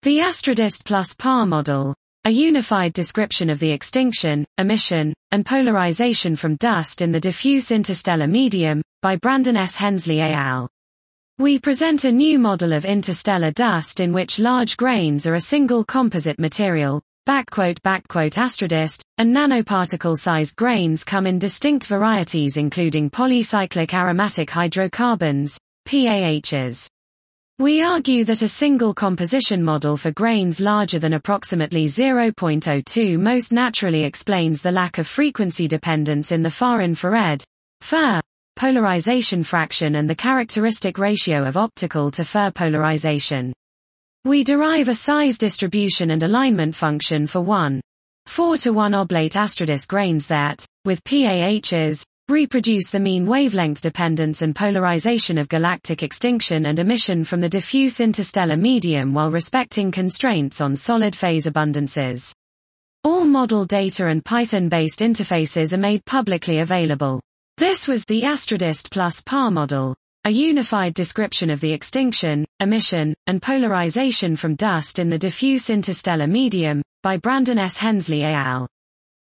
The ASTRADIST plus PAR model, a unified description of the extinction, emission, and polarization from dust in the diffuse interstellar medium, by Brandon S. Hensley et al. We present a new model of interstellar dust in which large grains are a single composite material, ***********, and nanoparticle-sized grains come in distinct varieties including polycyclic aromatic hydrocarbons, PAHs. We argue that a single composition model for grains larger than approximately 0.02 most naturally explains the lack of frequency dependence in the far infrared, FIR, polarization fraction and the characteristic ratio of optical to FIR polarization. We derive a size distribution and alignment function for 1:4 oblate ASTRADIST grains that, with PAHs, reproduce the mean wavelength dependence and polarization of galactic extinction and emission from the diffuse interstellar medium while respecting constraints on solid phase abundances. All model data and Python-based interfaces are made publicly available. This was the ASTRADIST plus PAR model, a unified description of the extinction, emission, and polarization from dust in the diffuse interstellar medium, by Brandon S. Hensley et al.